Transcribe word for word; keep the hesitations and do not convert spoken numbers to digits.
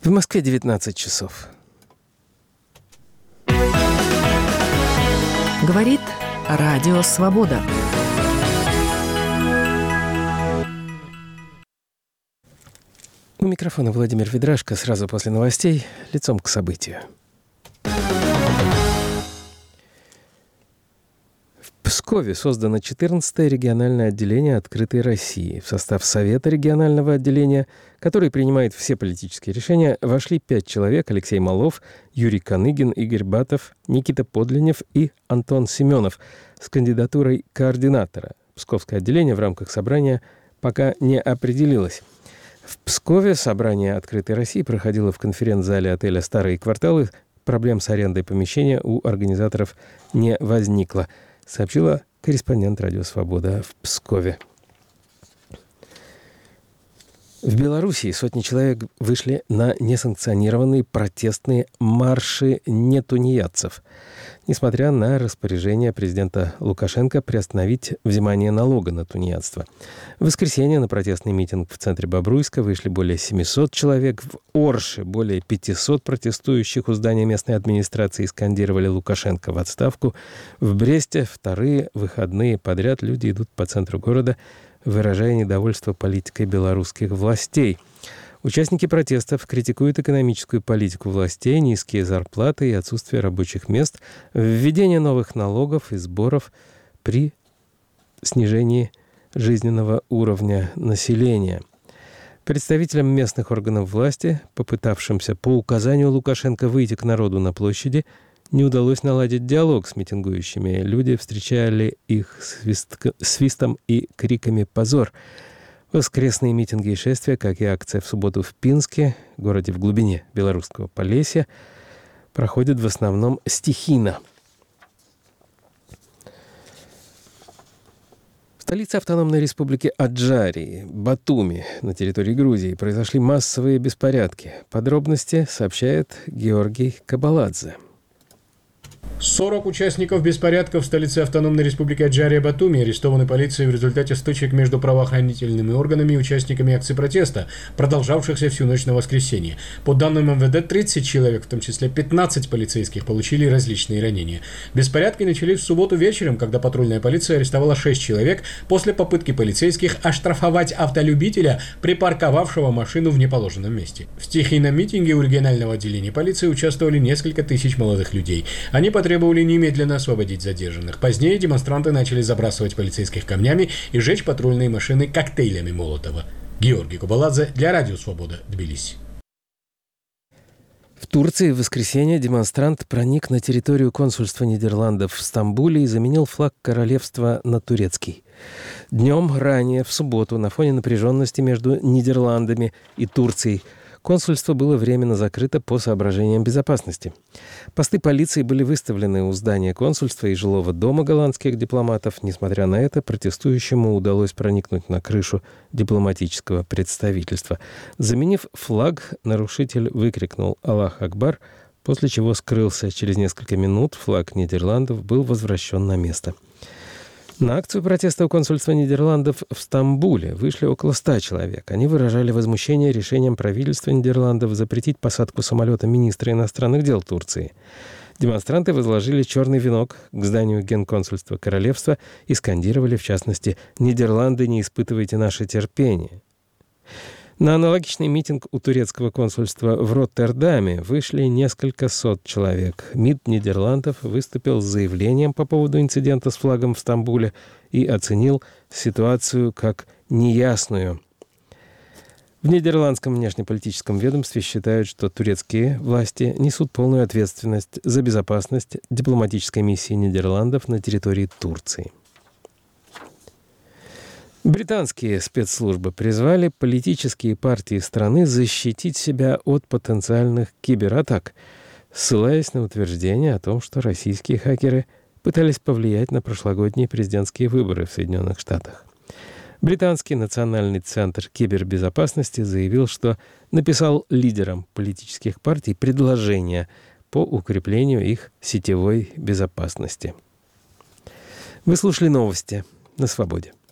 В Москве девятнадцать часов. Говорит Радио Свобода. У микрофона Владимир Ведрашко. Сразу после новостей лицом к событию. В Пскове создано четырнадцатое региональное отделение «Открытой России». В состав Совета регионального отделения, который принимает все политические решения, вошли пять человек: Алексей Малов, Юрий Каныгин, Игорь Батов, Никита Подлинев и Антон Семенов с кандидатурой координатора. Псковское отделение в рамках собрания пока не определилось. В Пскове собрание «Открытой России» проходило в конференц-зале отеля «Старые кварталы». Проблем с арендой помещения у организаторов не возникло, сообщила корреспондент «Радио Свобода» в Пскове. В Белоруссии сотни человек вышли на несанкционированные протестные марши нетунеядцев, несмотря на распоряжение президента Лукашенко приостановить взимание налога на тунеядство. В воскресенье на протестный митинг в центре Бобруйска вышли более семисот человек. В Орше более пятисот протестующих у здания местной администрации скандировали «Лукашенко в отставку». В Бресте вторые выходные подряд люди идут по центру города, выражая недовольство политикой белорусских властей. Участники протестов критикуют экономическую политику властей, низкие зарплаты и отсутствие рабочих мест, введение новых налогов и сборов при снижении жизненного уровня населения. Представителям местных органов власти, попытавшимся по указанию Лукашенко выйти к народу на площади, не удалось наладить диалог с митингующими. Люди встречали их свист... свистом и криками «Позор!». Воскресные митинги и шествия, как и акция в субботу в Пинске, городе в глубине белорусского Полесья, проходят в основном стихийно. В столице автономной республики Аджарии, Батуми, на территории Грузии, произошли массовые беспорядки. Подробности сообщает Георгий Кабаладзе. сорок участников беспорядков в столице автономной республики Аджария Батуми арестованы полицией в результате стычек между правоохранительными органами и участниками акций протеста, продолжавшихся всю ночь на воскресенье. По данным эм вэ дэ, тридцать человек, в том числе пятнадцать полицейских, получили различные ранения. Беспорядки начались в субботу вечером, когда патрульная полиция арестовала шесть человек после попытки полицейских оштрафовать автолюбителя, припарковавшего машину в неположенном месте. В стихийном митинге у регионального отделения полиции участвовали несколько тысяч молодых людей. Они потребовали Требовали немедленно освободить задержанных. Позднее демонстранты начали забрасывать полицейских камнями и жечь патрульные машины коктейлями Молотова. Георгий Кабаладзе для Радио Свобода, Тбилиси. В Турции в воскресенье демонстрант проник на территорию консульства Нидерландов в Стамбуле и заменил флаг королевства на турецкий. Днем ранее, в субботу, на фоне напряженности между Нидерландами и Турцией, консульство было временно закрыто по соображениям безопасности. Посты полиции были выставлены у здания консульства и жилого дома голландских дипломатов. Несмотря на это, протестующему удалось проникнуть на крышу дипломатического представительства. Заменив флаг, нарушитель выкрикнул «Аллах Акбар», после чего скрылся. Через несколько минут флаг Нидерландов был возвращен на место. На акцию протеста у консульства Нидерландов в Стамбуле вышли около ста человек. Они выражали возмущение решением правительства Нидерландов запретить посадку самолета министра иностранных дел Турции. Демонстранты возложили черный венок к зданию генконсульства королевства и скандировали, в частности, «Нидерланды, не испытывайте наше терпение». На аналогичный митинг у турецкого консульства в Роттердаме вышли несколько сот человек. МИД Нидерландов выступил с заявлением по поводу инцидента с флагом в Стамбуле и оценил ситуацию как неясную. В нидерландском внешнеполитическом ведомстве считают, что турецкие власти несут полную ответственность за безопасность дипломатической миссии Нидерландов на территории Турции. Британские спецслужбы призвали политические партии страны защитить себя от потенциальных кибератак, ссылаясь на утверждение о том, что российские хакеры пытались повлиять на прошлогодние президентские выборы в Соединенных Штатах. Британский национальный центр кибербезопасности заявил, что написал лидерам политических партий предложение по укреплению их сетевой безопасности. Вы слушали новости на Свободе.